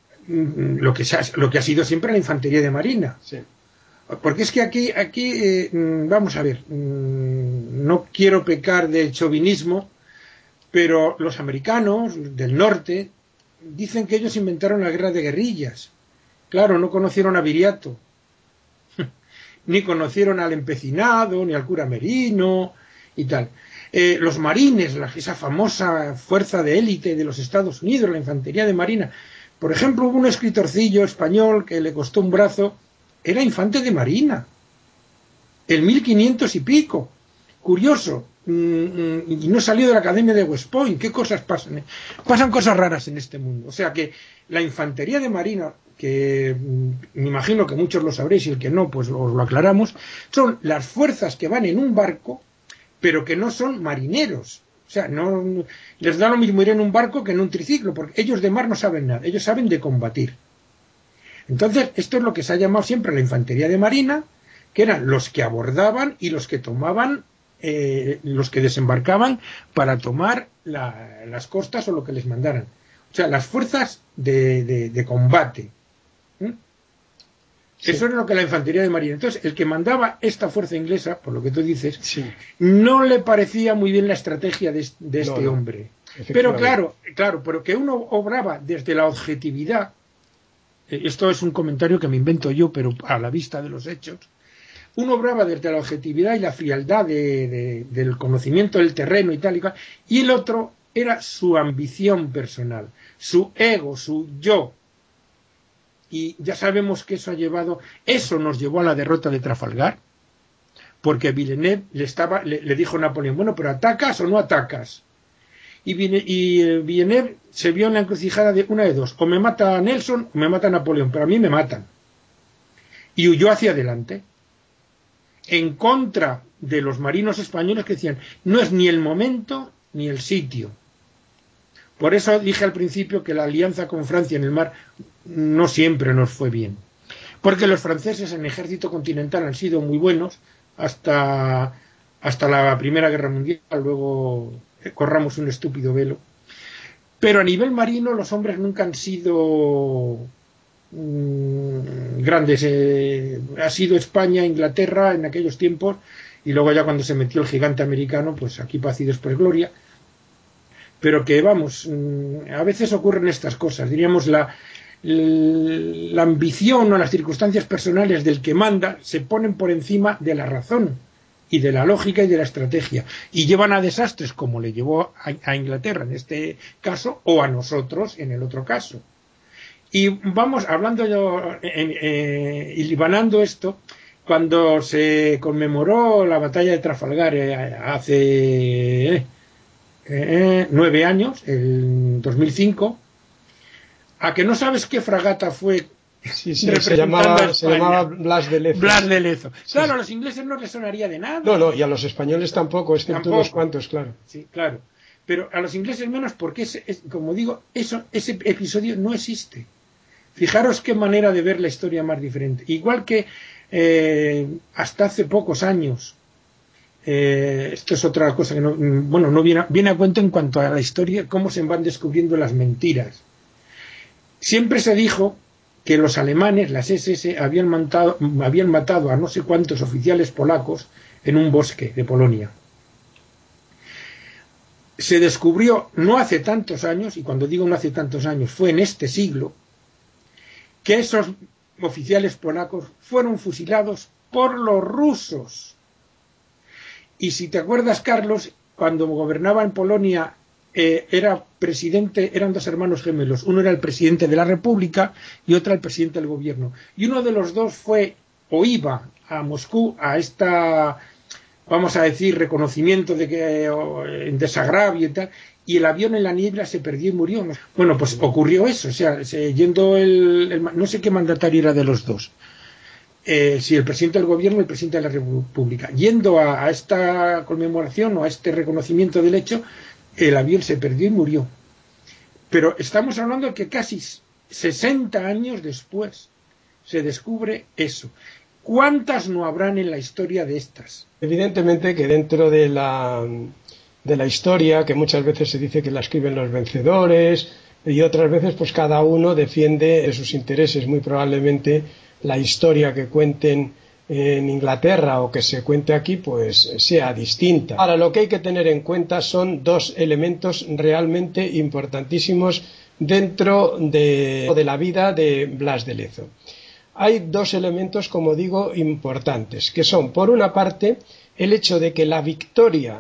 ha sido siempre la infantería de marina. Sí. Porque es que aquí vamos a ver, no quiero pecar de chauvinismo, pero los americanos del norte dicen que ellos inventaron la guerra de guerrillas. Claro, no conocieron a Viriato, ni conocieron al empecinado, ni al cura Merino y tal. Los marines, esa famosa fuerza de élite de los Estados Unidos, la infantería de marina. Por ejemplo, hubo un escritorcillo español que le costó un brazo, era infante de marina, el 1500 y pico. Curioso, y no salió de la Academia de West Point. ¿Qué cosas pasan? Pasan cosas raras en este mundo. O sea que la infantería de marina, que me imagino que muchos lo sabréis y el que no, pues os lo aclaramos, son las fuerzas que van en un barco, pero que no son marineros. O sea, no les da lo mismo ir en un barco que en un triciclo, porque ellos de mar no saben nada, ellos saben de combatir. Entonces, esto es lo que se ha llamado siempre la infantería de marina, que eran los que abordaban y los que tomaban, los que desembarcaban para tomar las costas o lo que les mandaran. O sea, las fuerzas de combate. Sí. Eso es lo que la infantería de marina. Entonces, el que mandaba esta fuerza inglesa, por lo que tú dices, sí, no le parecía muy bien la estrategia de este hombre. Pero claro, pero que uno obraba desde la objetividad, esto es un comentario que me invento yo, pero a la vista de los hechos, uno obraba desde la objetividad y la frialdad del conocimiento del terreno y tal y cual, y el otro era su ambición personal, su ego, su yo. Y ya sabemos que eso nos llevó a la derrota de Trafalgar, porque Villeneuve le dijo a Napoleón, bueno, pero ¿atacas o no atacas? Y Villeneuve se vio en la encrucijada de una de dos, o me mata Nelson o me mata Napoleón, pero a mí me matan. Y huyó hacia adelante, en contra de los marinos españoles que decían, no es ni el momento ni el sitio. Por eso dije al principio que la alianza con Francia en el mar no siempre nos fue bien. Porque los franceses en el ejército continental han sido muy buenos hasta la Primera Guerra Mundial, luego corramos un estúpido velo. Pero a nivel marino los hombres nunca han sido grandes. Ha sido España, Inglaterra en aquellos tiempos, y luego ya cuando se metió el gigante americano, pues aquí paz y después gloria. Pero que vamos, a veces ocurren estas cosas, diríamos la ambición o las circunstancias personales del que manda se ponen por encima de la razón y de la lógica y de la estrategia y llevan a desastres como le llevó a Inglaterra en este caso o a nosotros en el otro caso. Y vamos hablando y libanando esto, cuando se conmemoró la batalla de Trafalgar hace 9 años, en 2005, a que no sabes qué fragata fue. Sí, se llamaba Blas de Lezo. Blas de Lezo. Claro, a los ingleses no les sonaría de nada. No, y a los españoles tampoco, excepto unos cuantos, claro. Sí, claro. Pero a los ingleses menos, porque como digo, ese episodio no existe. Fijaros qué manera de ver la historia más diferente. Igual que hasta hace pocos años, esto es otra cosa que no viene a cuento en cuanto a la historia, cómo se van descubriendo las mentiras. Siempre se dijo que los alemanes, las SS, habían matado a no sé cuántos oficiales polacos en un bosque de Polonia. Se descubrió no hace tantos años, y cuando digo no hace tantos años, fue en este siglo, que esos oficiales polacos fueron fusilados por los rusos. Y si te acuerdas, Carlos, cuando gobernaba en Polonia, eran dos hermanos gemelos. Uno era el presidente de la República y otro el presidente del gobierno. Y uno de los dos iba a Moscú a esta, vamos a decir, reconocimiento de que en desagravio y tal, y el avión en la niebla se perdió y murió. Bueno, pues ocurrió eso. O sea, yendo no sé qué mandatario era de los dos. Si el presidente del gobierno o el presidente de la República. Yendo a esta conmemoración o a este reconocimiento del hecho, el avión se perdió y murió. Pero estamos hablando de que casi 60 años después se descubre eso. ¿Cuántas no habrán en la historia de estas? Evidentemente que dentro de la historia, que muchas veces se dice que la escriben los vencedores, y otras veces pues cada uno defiende sus intereses. Muy probablemente la historia que cuenten en Inglaterra o que se cuente aquí pues sea distinta. Ahora, lo que hay que tener en cuenta son dos elementos realmente importantísimos dentro de la vida de Blas de Lezo. Hay dos elementos, como digo, importantes, que son, por una parte, el hecho de que la victoria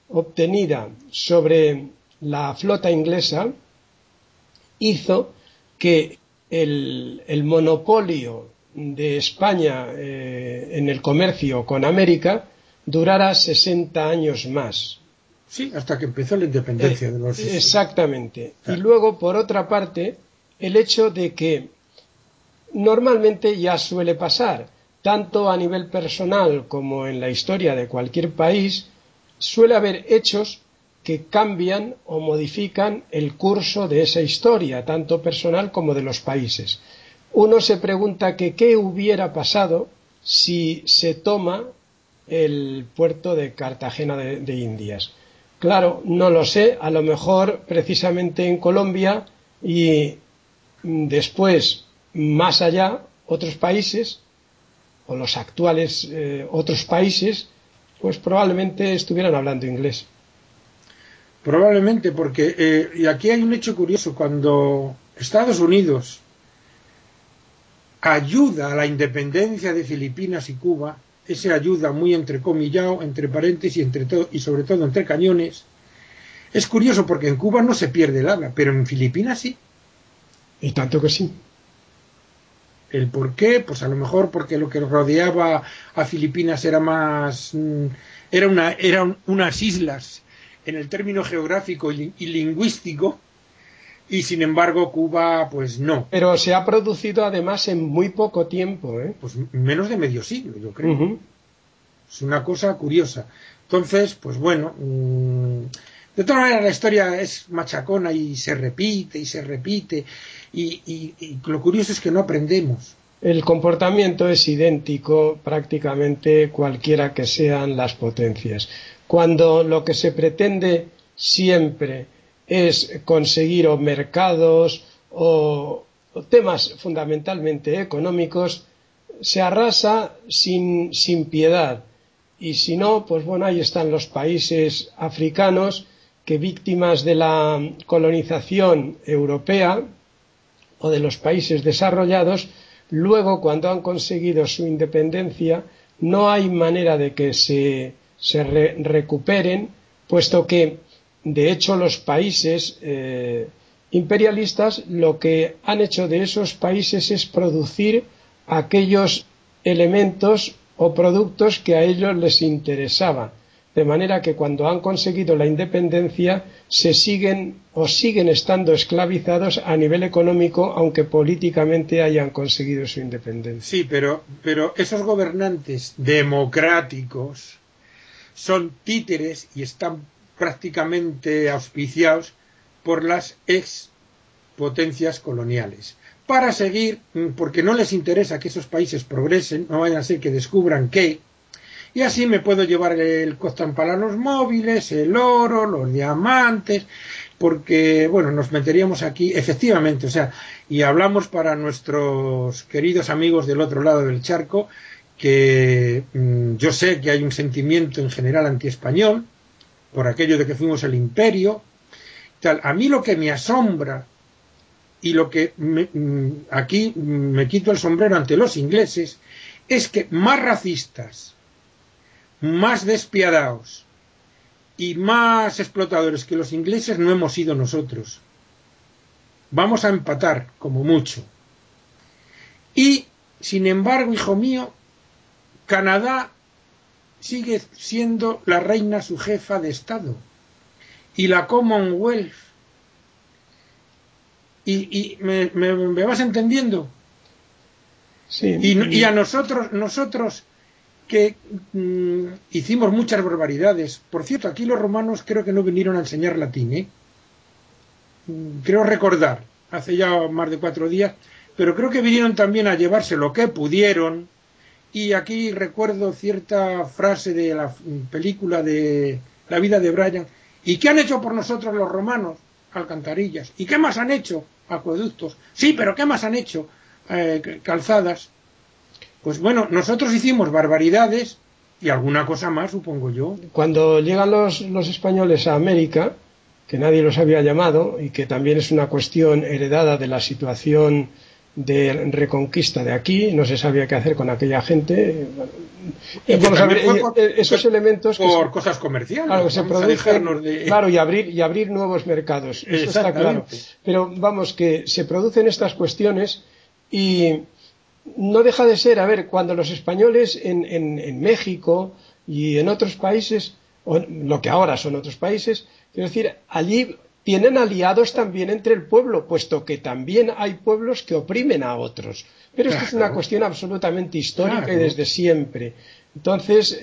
obtenida sobre la flota inglesa hizo que el monopolio de España en el comercio con América durara 60 años más. Sí, hasta que empezó la independencia de los... Exactamente. Y luego, por otra parte, el hecho de que normalmente ya suele pasar, tanto a nivel personal como en la historia de cualquier país, suele haber hechos que cambian o modifican el curso de esa historia, tanto personal como de los países. Uno se pregunta que qué hubiera pasado si se toma el puerto de Cartagena de Indias. Claro, no lo sé, a lo mejor precisamente en Colombia y después más allá otros países o los actuales otros países pues probablemente estuvieran hablando inglés. Probablemente porque y aquí hay un hecho curioso: cuando Estados Unidos ayuda a la independencia de Filipinas y Cuba, esa ayuda muy entrecomillado, entre paréntesis y sobre todo entre cañones, es curioso porque en Cuba no se pierde el habla, pero en Filipinas sí. Y tanto que sí. ¿El por qué? Pues a lo mejor porque lo que rodeaba a Filipinas era más... eran unas islas en el término geográfico y lingüístico, y sin embargo Cuba pues no. Pero se ha producido además en muy poco tiempo, Pues menos de medio siglo, yo creo. Es una cosa curiosa. Entonces, pues bueno, de todas maneras la historia es machacona y se repite y lo curioso es que no aprendemos. El comportamiento es idéntico prácticamente cualquiera que sean las potencias. Cuando lo que se pretende siempre es conseguir o mercados o temas fundamentalmente económicos, se arrasa sin piedad. Y si no, pues bueno, ahí están los países africanos que, víctimas de la colonización europea o de los países desarrollados, luego cuando han conseguido su independencia no hay manera de que se recuperen, puesto que de hecho los países imperialistas lo que han hecho de esos países es producir aquellos elementos o productos que a ellos les interesaba, de manera que cuando han conseguido la independencia siguen estando esclavizados a nivel económico, aunque políticamente hayan conseguido su independencia. Sí, pero esos gobernantes democráticos son títeres y están prácticamente auspiciados por las ex potencias coloniales, para seguir, porque no les interesa que esos países progresen, no vayan a ser que descubran que, y así me puedo llevar el coltán para los móviles, el oro, los diamantes, porque, bueno, nos meteríamos aquí, efectivamente, o sea, y hablamos para nuestros queridos amigos del otro lado del charco, que yo sé que hay un sentimiento en general antiespañol, por aquello de que fuimos el imperio, tal. A mí lo que me asombra y lo que aquí me quito el sombrero ante los ingleses es que más racistas, más despiadados y más explotadores que los ingleses no hemos sido nosotros. Vamos a empatar como mucho. Y sin embargo, hijo mío, Canadá sigue siendo la reina su jefa de Estado y la Commonwealth. Y me vas entendiendo. Sí. Y a nosotros que hicimos muchas barbaridades. Por cierto, aquí los romanos creo que no vinieron a enseñar latín, creo recordar, hace ya más de 4 días, pero creo que vinieron también a llevarse lo que pudieron. Y aquí recuerdo cierta frase de la película de La vida de Brian. ¿Y qué han hecho por nosotros los romanos? Alcantarillas. ¿Y qué más han hecho? Acueductos. Sí, pero ¿qué más han hecho? Calzadas. Pues bueno, nosotros hicimos barbaridades y alguna cosa más, supongo yo. Cuando llegan los españoles a América, que nadie los había llamado y que también es una cuestión heredada de la situación de reconquista de aquí, no se sabía qué hacer con aquella gente. Vamos a ver, esos elementos por cosas comerciales, claro, se producen, claro, y abrir nuevos mercados, eso está claro. Pero vamos, que se producen estas cuestiones y no deja de ser, a ver, cuando los españoles en México y en otros países, o lo que ahora son otros países, quiero decir, allí tienen aliados también entre el pueblo, puesto que también hay pueblos que oprimen a otros. Pero esto es una cuestión absolutamente histórica y desde siempre. Entonces,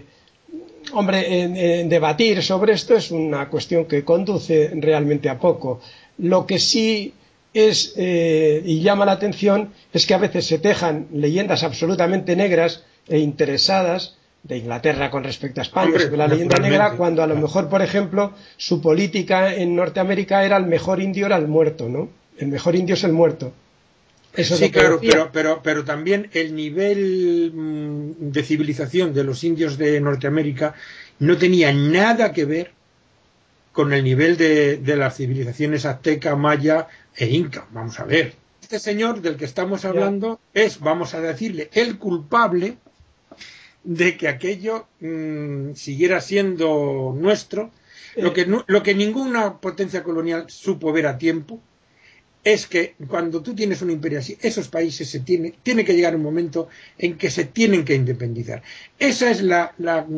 debatir sobre esto es una cuestión que conduce realmente a poco. Lo que sí es, y llama la atención, es que a veces se tejan leyendas absolutamente negras e interesadas de Inglaterra con respecto a España, sobre la leyenda negra, cuando a lo mejor, por ejemplo, su política en Norteamérica era el mejor indio era el muerto, ¿no? El mejor indio es el muerto. Eso sí, claro, pero también el nivel de civilización de los indios de Norteamérica no tenía nada que ver con el nivel de las civilizaciones azteca, maya e inca. Vamos a ver. Este señor del que estamos hablando es, vamos a decirle, el culpable de que aquello siguiera siendo nuestro. Lo que ninguna potencia colonial supo ver a tiempo es que cuando tú tienes un imperio así, esos países tiene que llegar un momento en que se tienen que independizar. Esa es la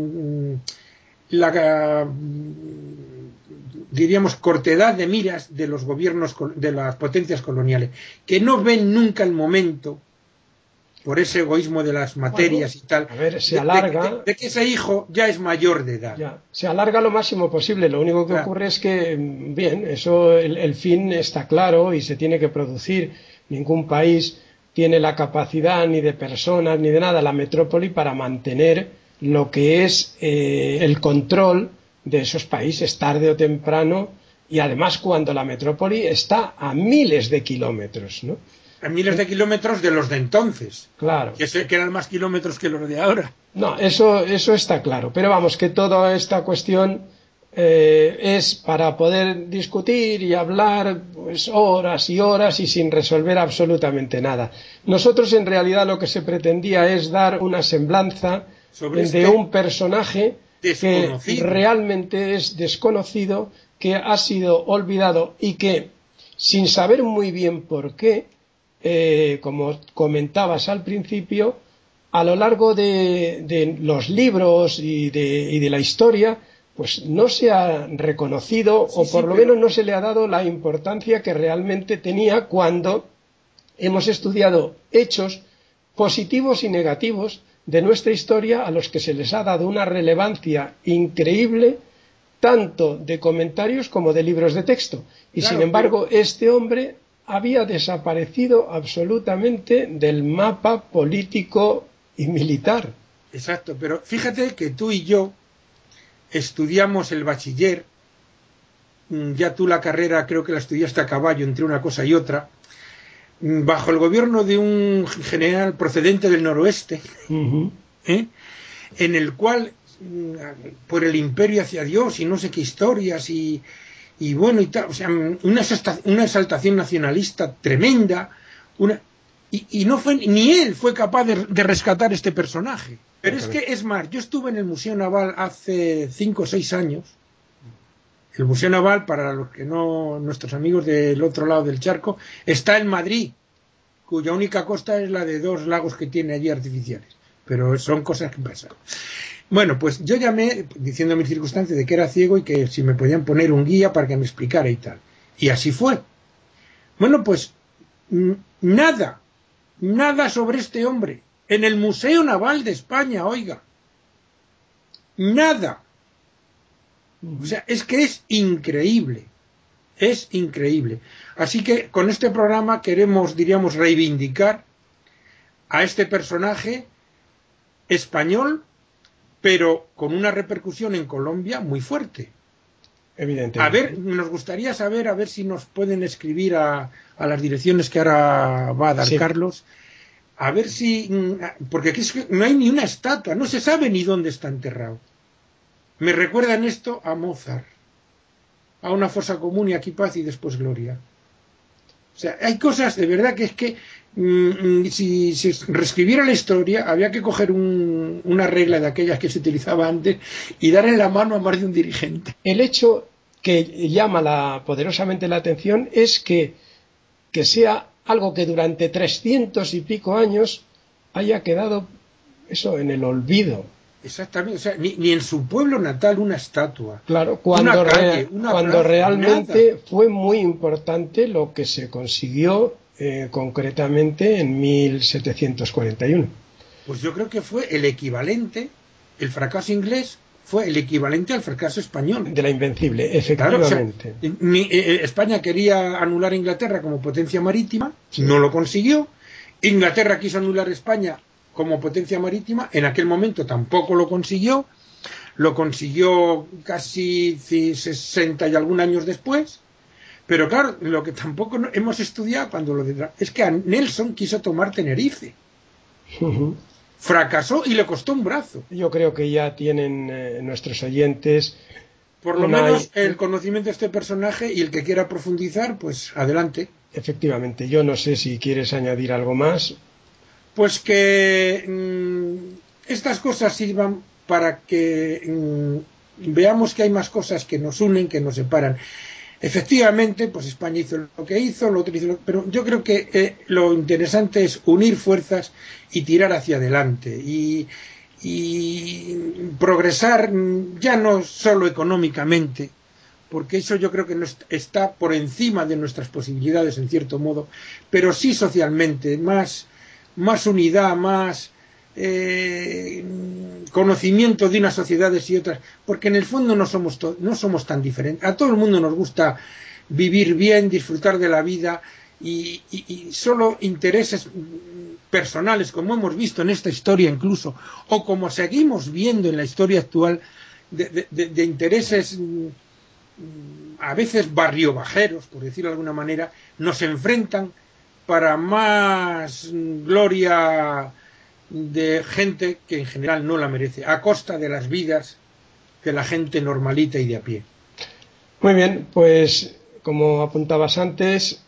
diríamos cortedad de miras de los gobiernos de las potencias coloniales, que no ven nunca el momento, por ese egoísmo de las materias y tal, a ver, se alarga de que ese hijo ya es mayor de edad. Ya, se alarga lo máximo posible. Lo único que ocurre es que, bien, eso el fin está claro y se tiene que producir. Ningún país tiene la capacidad ni de personas ni de nada, la metrópoli, para mantener lo que es el control de esos países tarde o temprano, y además cuando la metrópoli está a miles de kilómetros, ¿no? A miles de kilómetros de los de entonces. Claro. Que eran más kilómetros que los de ahora. No, eso está claro. Pero vamos, que toda esta cuestión es para poder discutir y hablar pues horas y horas y sin resolver absolutamente nada. Nosotros en realidad lo que se pretendía es dar una semblanza de un personaje que realmente es desconocido, que ha sido olvidado y que, sin saber muy bien por qué, como comentabas al principio, a lo largo de los libros y de la historia, pues no se ha reconocido, por lo menos no se le ha dado la importancia que realmente tenía cuando hemos estudiado hechos positivos y negativos de nuestra historia, a los que se les ha dado una relevancia increíble, tanto de comentarios como de libros de texto. Y sin embargo, este hombre había desaparecido absolutamente del mapa político y militar. Exacto, pero fíjate que tú y yo estudiamos el bachiller, ya tú la carrera creo que la estudiaste a caballo entre una cosa y otra, bajo el gobierno de un general procedente del noroeste, en el cual, por el imperio hacia Dios y no sé qué historias y bueno y tal, o sea, una exaltación nacionalista tremenda, y no fue, ni él fue capaz de rescatar este personaje. Pero es que, es más, yo estuve en el Museo Naval hace 5 o 6 años. El Museo Naval, para los que no, nuestros amigos del otro lado del charco, está en Madrid, cuya única costa es la de 2 lagos que tiene allí artificiales. Pero son cosas que pasan. Bueno, pues yo llamé, diciendo mis circunstancias, de que era ciego y que si me podían poner un guía para que me explicara y tal. Y así fue. Bueno, pues nada sobre este hombre. En el Museo Naval de España, oiga. Nada. O sea, es que es increíble. Es increíble. Así que con este programa queremos, diríamos, reivindicar a este personaje español, pero con una repercusión en Colombia muy fuerte. Evidentemente. A ver, nos gustaría saber, a ver si nos pueden escribir a las direcciones que ahora va a dar Carlos, a ver si, porque aquí es que no hay ni una estatua, no se sabe ni dónde está enterrado. Me recuerdan esto a Mozart, a una fosa común y aquí paz y después gloria. O sea, hay cosas de verdad que es que si reescribiera la historia, había que coger una regla de aquellas que se utilizaba antes y dar en la mano a más de un dirigente. El hecho que llama poderosamente la atención es que sea algo que durante 300 y pico años haya quedado eso en el olvido. Exactamente, o sea, ni en su pueblo natal una estatua. Claro, una calle, una plaza, realmente nada. fue muy importante lo que se consiguió concretamente en 1741. Pues yo creo que fue el equivalente, el fracaso inglés fue el equivalente al fracaso español. De la Invencible, efectivamente. Claro, o sea, España quería anular a Inglaterra como potencia marítima, sí. No lo consiguió. Inglaterra quiso anular a España como potencia marítima, en aquel momento tampoco lo consiguió casi 60 y algún años después, pero claro, lo que tampoco hemos estudiado es que a Nelson quiso tomar Tenerife. Fracasó y le costó un brazo. Yo creo que ya tienen nuestros oyentes por lo menos el conocimiento de este personaje, y el que quiera profundizar, pues adelante. Efectivamente, yo no sé si quieres añadir algo más. Pues que estas cosas sirvan para que veamos que hay más cosas que nos unen, que nos separan. Efectivamente, pues España hizo lo que hizo, lo otro hizo pero yo creo que lo interesante es unir fuerzas y tirar hacia adelante y progresar, ya no solo económicamente, porque eso yo creo que no está por encima de nuestras posibilidades en cierto modo, pero sí socialmente, más unidad, más conocimiento de unas sociedades y otras, porque en el fondo no somos tan diferentes. A todo el mundo nos gusta vivir bien, disfrutar de la vida, y solo intereses personales, como hemos visto en esta historia incluso, o como seguimos viendo en la historia actual, de intereses a veces barriobajeros, por decirlo de alguna manera, nos enfrentan para más gloria de gente que en general no la merece, a costa de las vidas de la gente normalita y de a pie. Muy bien, pues como apuntabas antes,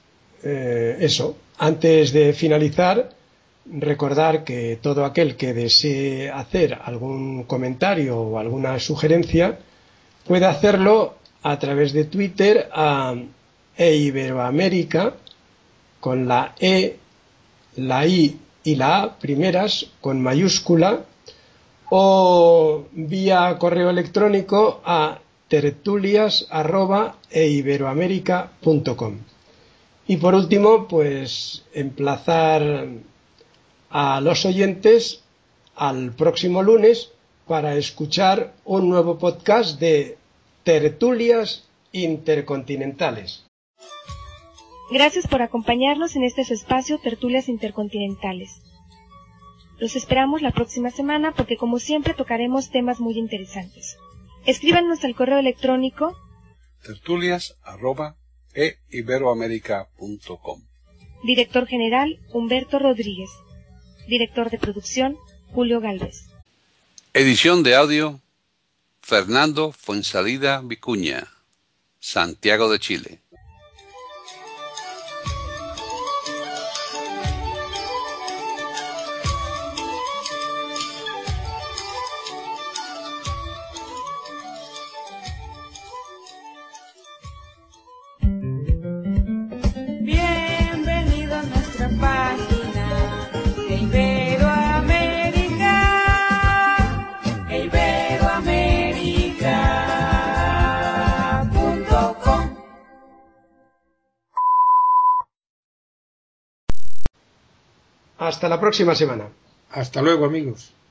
antes de finalizar, recordar que todo aquel que desee hacer algún comentario o alguna sugerencia puede hacerlo a través de Twitter a Iberoamérica, con la E, la I y la A primeras con mayúscula, o vía correo electrónico a tertulias@eiberoamerica.com. Y por último, pues emplazar a los oyentes al próximo lunes para escuchar un nuevo podcast de Tertulias Intercontinentales. Gracias por acompañarnos en este su espacio Tertulias Intercontinentales. Los esperamos la próxima semana porque, como siempre, tocaremos temas muy interesantes. Escríbanos al correo electrónico tertulias@eiberoamerica.com. Director General Humberto Rodríguez. Director de Producción Julio Gálvez. Edición de audio Fernando Fuensalida Vicuña, Santiago de Chile. Bienvenido a nuestra página de iberoamerica.com. Hasta la próxima semana. Hasta luego, amigos.